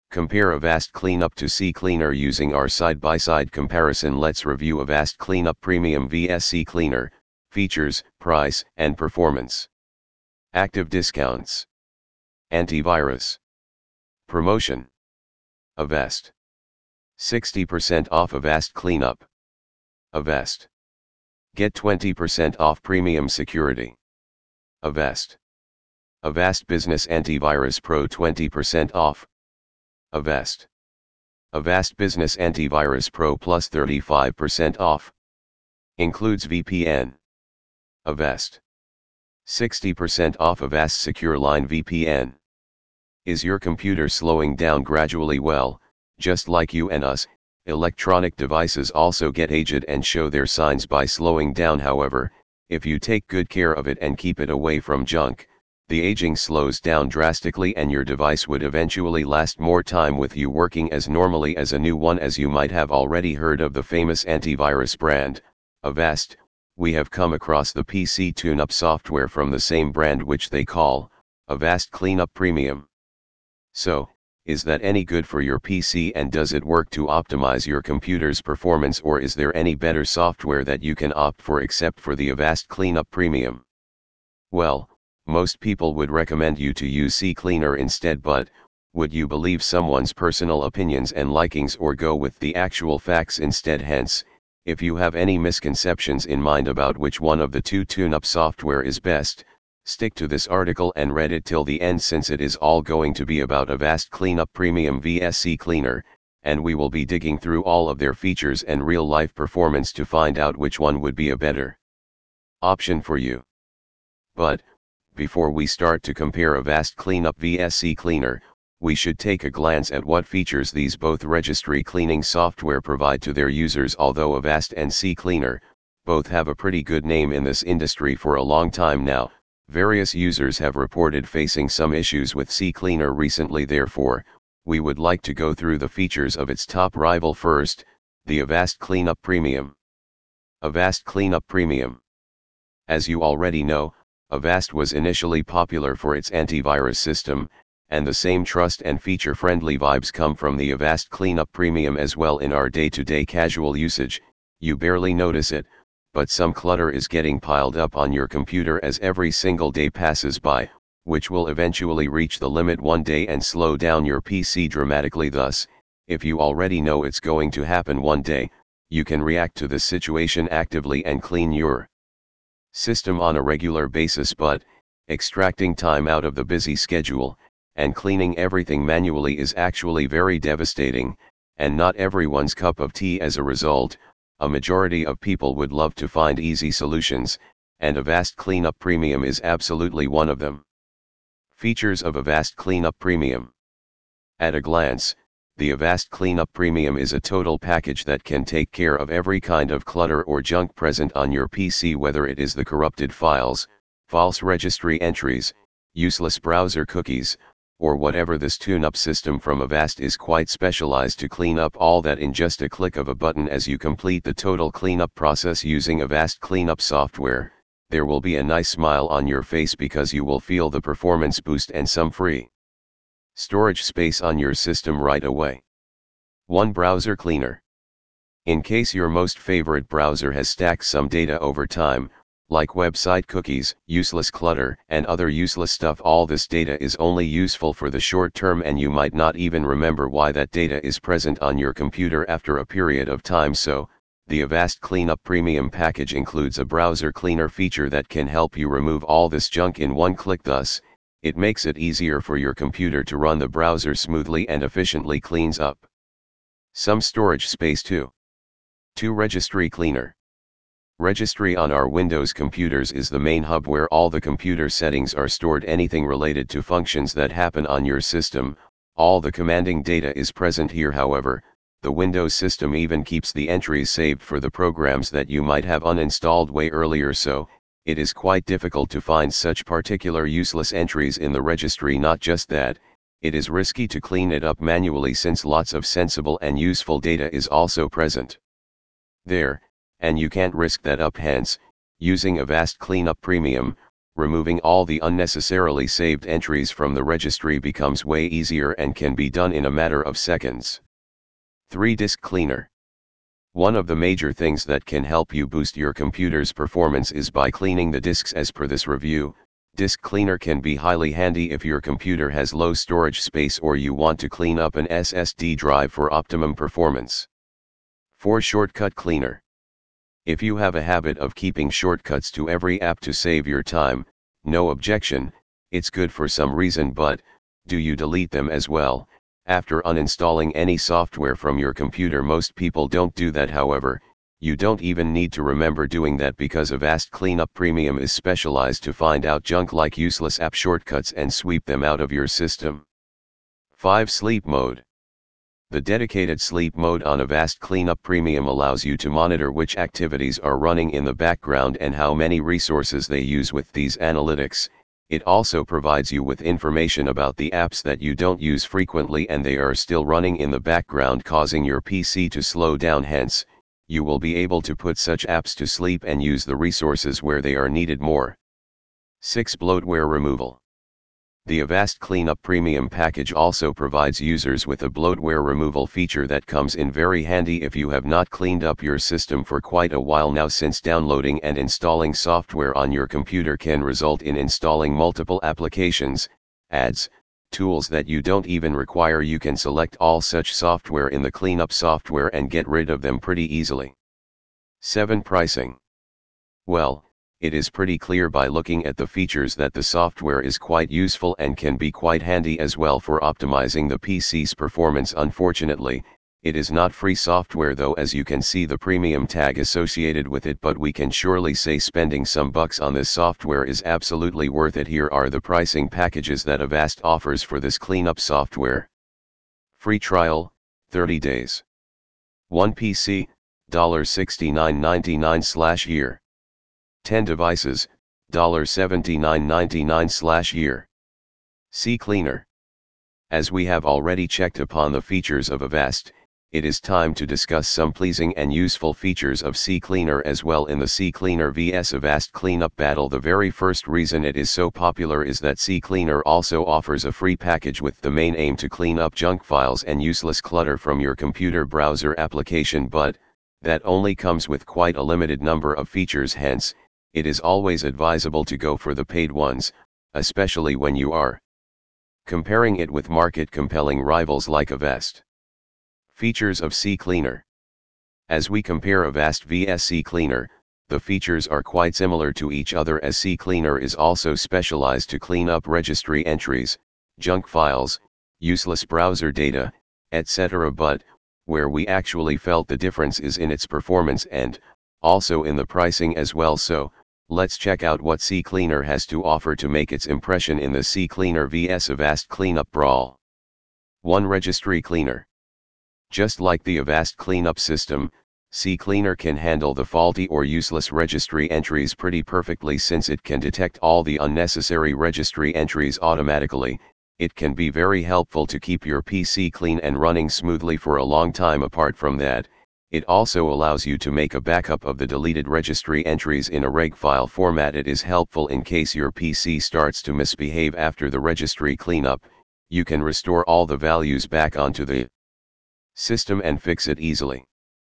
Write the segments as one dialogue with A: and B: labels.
A: Compare Avast Cleanup to CCleaner using our side-by-side comparison. Let's review Avast Cleanup Premium vs CCleaner, features, price, and performance. Active discounts. Antivirus. Promotion. Avast. 60% off Avast Cleanup. Avast. Get 20% off premium security. Avast. Avast Business Antivirus Pro 20% off. Avast. Avast Business Antivirus Pro Plus 35% off. Includes VPN. Avast. 60% off Avast Secure Line VPN. Is your computer slowing down gradually? Well, just like you and us, electronic devices also get aged and show their signs by slowing down. However, if you take good care of it and keep it away from junk, the aging slows down drastically and your device would eventually last more time with you working as normally as a new one. As you might have already heard of the famous antivirus brand, Avast, we have come across the PC tune-up software from the same brand which they call Avast Cleanup Premium. So, is that any good for your PC, and does it work to optimize your computer's performance, or is there any better software that you can opt for except for the Avast Cleanup Premium? Well, most people would recommend you to use CCleaner instead, but would you believe someone's personal opinions and likings or go with the actual facts instead? Hence, if you have any misconceptions in mind about which one of the two tune-up software is best, stick to this article and read it till the end, since it is all going to be about Avast Cleanup Premium vs CCleaner, and we will be digging through all of their features and real-life performance to find out which one would be a better option for you. But, before we start to compare Avast Cleanup vs CCleaner, we should take a glance at what features these both registry cleaning software provide to their users. Although Avast and CCleaner both have a pretty good name in this industry for a long time now, various users have reported facing some issues with CCleaner recently. Therefore, we would like to go through the features of its top rival first, the Avast Cleanup Premium. Avast Cleanup Premium. As you already know, Avast was initially popular for its antivirus system, and the same trust and feature-friendly vibes come from the Avast Cleanup Premium as well. In our day-to-day casual usage, you barely notice it, but some clutter is getting piled up on your computer as every single day passes by, which will eventually reach the limit one day and slow down your PC dramatically. Thus, if you already know it's going to happen one day, you can react to this situation actively and clean your system on a regular basis. But, extracting time out of the busy schedule, and cleaning everything manually is actually very devastating, and not everyone's cup of tea. As a result, a majority of people would love to find easy solutions, and Avast Cleanup Premium is absolutely one of them. Features of Avast Cleanup Premium. At a glance, the Avast Cleanup Premium is a total package that can take care of every kind of clutter or junk present on your PC, whether it is the corrupted files, false registry entries, useless browser cookies, or whatever. This tune-up system from Avast is quite specialized to clean up all that in just a click of a button. As you complete the total cleanup process using Avast Cleanup software, there will be a nice smile on your face because you will feel the performance boost and some free storage space on your system right away. 1. Browser Cleaner. In case your most favorite browser has stacked some data over time, like website cookies, useless clutter, and other useless stuff, all this data is only useful for the short term and you might not even remember why that data is present on your computer after a period of time. So, the Avast Cleanup Premium package includes a browser cleaner feature that can help you remove all this junk in one click. Thus, it makes it easier for your computer to run the browser smoothly and efficiently. Cleans up some storage space too. 2. Registry Cleaner. Registry on our Windows computers is the main hub where all the computer settings are stored. Anything related to functions that happen on your system, all the commanding data is present here. However, the Windows system even keeps the entries saved for the programs that you might have uninstalled way earlier, so it is quite difficult to find such particular useless entries in the registry. Not just that, it is risky to clean it up manually since lots of sensible and useful data is also present there, and you can't risk that up. Hence, using Avast Cleanup Premium, removing all the unnecessarily saved entries from the registry becomes way easier and can be done in a matter of seconds. 3. Disk Cleaner. One of the major things that can help you boost your computer's performance is by cleaning the disks. As per this review, Disk Cleaner can be highly handy if your computer has low storage space or you want to clean up an SSD drive for optimum performance. 4. Shortcut Cleaner. If you have a habit of keeping shortcuts to every app to save your time, no objection, it's good for some reason, but do you delete them as well after uninstalling any software from your computer? Most people don't do that. However, you don't even need to remember doing that because Avast Cleanup Premium is specialized to find out junk like useless app shortcuts and sweep them out of your system. 5. Sleep Mode. The dedicated sleep mode on Avast Cleanup Premium allows you to monitor which activities are running in the background and how many resources they use. With these analytics, it also provides you with information about the apps that you don't use frequently and they are still running in the background, causing your PC to slow down. Hence, you will be able to put such apps to sleep and use the resources where they are needed more. 6. Bloatware Removal. The Avast Cleanup Premium package also provides users with a bloatware removal feature that comes in very handy if you have not cleaned up your system for quite a while now, since downloading and installing software on your computer can result in installing multiple applications, ads, tools that you don't even require. You can select all such software in the cleanup software and get rid of them pretty easily. 7. Pricing. Well, it is pretty clear by looking at the features that the software is quite useful and can be quite handy as well for optimizing the PC's performance. Unfortunately, it is not free software though, as you can see the premium tag associated with it, but we can surely say spending some bucks on this software is absolutely worth it. Here are the pricing packages that Avast offers for this cleanup software. Free trial, 30 days. 1 PC, $69.99/year. 10 devices, $79.99/year. CCleaner. As we have already checked upon the features of Avast, it is time to discuss some pleasing and useful features of CCleaner as well in the CCleaner vs Avast cleanup battle. The very first reason it is so popular is that CCleaner also offers a free package with the main aim to clean up junk files and useless clutter from your computer browser application, but that only comes with quite a limited number of features. Hence, it is always advisable to go for the paid ones, especially when you are comparing it with market-compelling rivals like Avast. Features of CCleaner. As we compare Avast vs CCleaner, the features are quite similar to each other, as CCleaner is also specialized to clean up registry entries, junk files, useless browser data, etc. But where we actually felt the difference is in its performance and also in the pricing as well. So, let's check out what CCleaner has to offer to make its impression in the CCleaner vs Avast cleanup brawl. 1. Registry Cleaner. Just like the Avast cleanup system, CCleaner can handle the faulty or useless registry entries pretty perfectly, since it can detect all the unnecessary registry entries automatically. It can be very helpful to keep your PC clean and running smoothly for a long time. Apart from that, it also allows you to make a backup of the deleted registry entries in a reg file format. It is helpful in case your PC starts to misbehave after the registry cleanup. You can restore all the values back onto the system and fix it easily.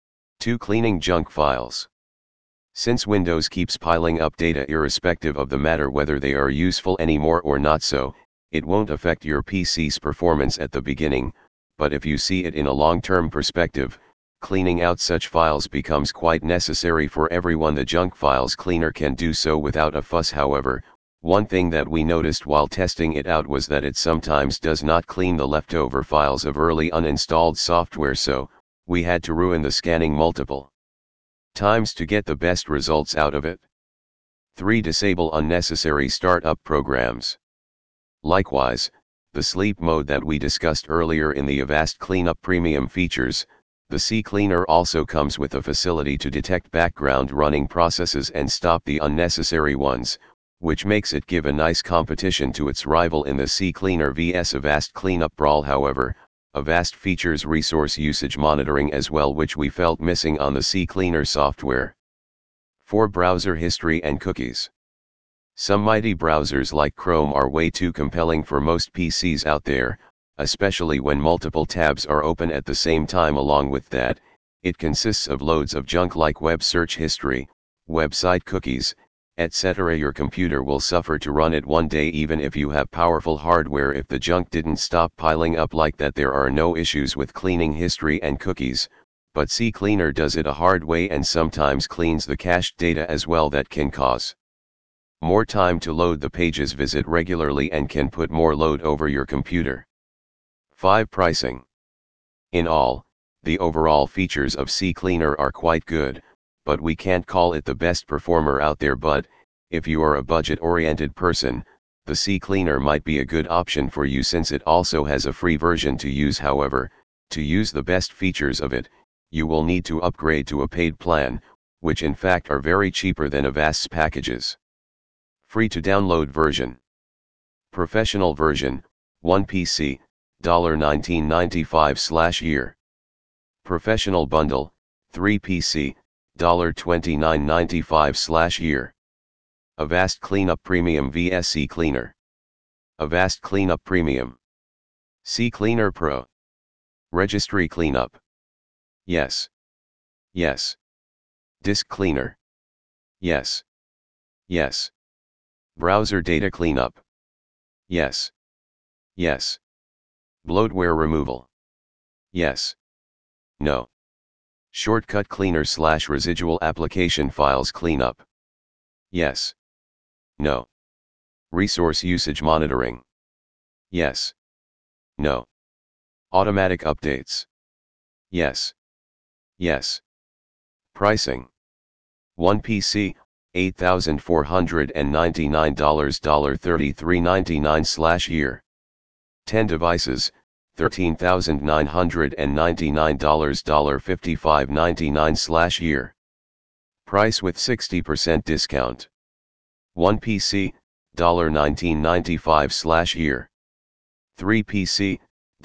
A: 2. Cleaning junk files. Since Windows keeps piling up data irrespective of the matter whether they are useful anymore or not, so it won't affect your PC's performance at the beginning, but if you see it in a long-term perspective, cleaning out such files becomes quite necessary for everyone. The Junk Files Cleaner can do so without a fuss. However, one thing that we noticed while testing it out was that it sometimes does not clean the leftover files of early uninstalled software, so we had to ruin the scanning multiple times to get the best results out of it. 3. Disable unnecessary startup programs. Likewise, the sleep mode that we discussed earlier in the Avast Cleanup Premium features, the CCleaner also comes with a facility to detect background running processes and stop the unnecessary ones, which makes it give a nice competition to its rival in the CCleaner vs Avast cleanup brawl. However, Avast features resource usage monitoring as well, which we felt missing on the CCleaner software. 4. Browser history and cookies. Some mighty browsers like Chrome are way too compelling for most PCs out there, especially when multiple tabs are open at the same time. Along with that, it consists of loads of junk like web search history, website cookies, etc. Your computer will suffer to run it one day even if you have powerful hardware. If the junk didn't stop piling up like that, there are no issues with cleaning history and cookies, but CCleaner does it a hard way and sometimes cleans the cached data as well. That can cause more time to load the pages visit regularly and can put more load over your computer. 5. Pricing. In all, the overall features of CCleaner are quite good, but we can't call it the best performer out there. But, if you are a budget-oriented person, the CCleaner might be a good option for you since it also has a free version to use. However, to use the best features of it, you will need to upgrade to a paid plan, which in fact are very cheaper than Avast's packages. Free to download version. Professional version, 1 PC, $19.95/year. Professional bundle, 3 PC, $29.95/year. Avast Cleanup Premium vs CCleaner. Avast Cleanup Premium. CCleaner Pro. Registry Cleanup. Yes. Yes. Disk Cleaner. Yes. Yes. Browser Data Cleanup. Yes. Yes. Bloatware Removal. Yes. No. Shortcut Cleaner / Residual Application Files Cleanup. Yes. No. Resource Usage Monitoring. Yes. No. Automatic Updates. Yes. Yes. Pricing. 1 PC, $8,499, $33.99/year. 10 devices, $13,999, $55.99/year. Price with 60% discount. 1 PC, $19.95/year. 3 PC,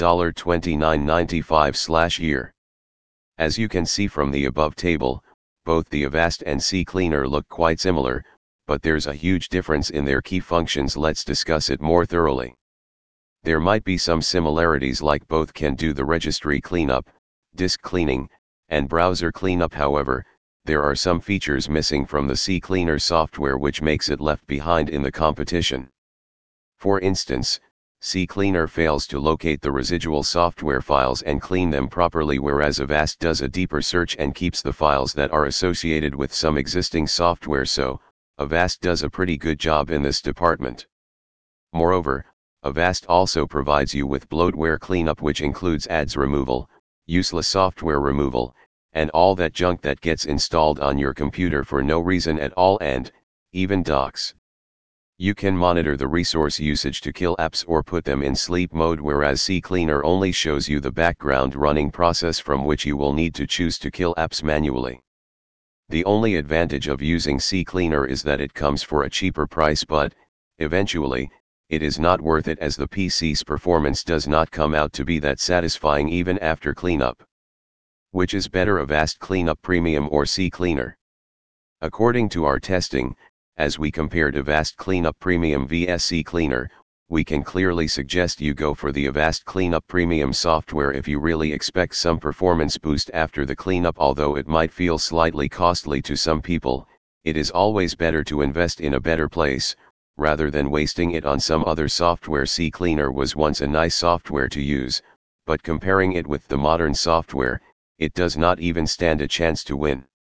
A: $29.95/year. As you can see from the above table, both the Avast and CCleaner look quite similar, but there's a huge difference in their key functions. Let's discuss it more thoroughly. There might be some similarities, like both can do the registry cleanup, disk cleaning, and browser cleanup. However, there are some features missing from the CCleaner software which makes it left behind in the competition. For instance, CCleaner fails to locate the residual software files and clean them properly, whereas Avast does a deeper search and keeps the files that are associated with some existing software. So, Avast does a pretty good job in this department. Moreover, Avast also provides you with bloatware cleanup, which includes ads removal, useless software removal, and all that junk that gets installed on your computer for no reason at all, and even docs. You can monitor the resource usage to kill apps or put them in sleep mode, whereas CCleaner only shows you the background running process from which you will need to choose to kill apps manually. The only advantage of using CCleaner is that it comes for a cheaper price, but, eventually, it is not worth it as the PC's performance does not come out to be that satisfying even after cleanup. Which is better, Avast Cleanup Premium or CCleaner? According to our testing, as we compared Avast Cleanup Premium vs CCleaner, we can clearly suggest you go for the Avast Cleanup Premium software if you really expect some performance boost after the cleanup. Although it might feel slightly costly to some people, it is always better to invest in a better place, rather than wasting it on some other software. CCleaner was once a nice software to use, but comparing it with the modern software, it does not even stand a chance to win.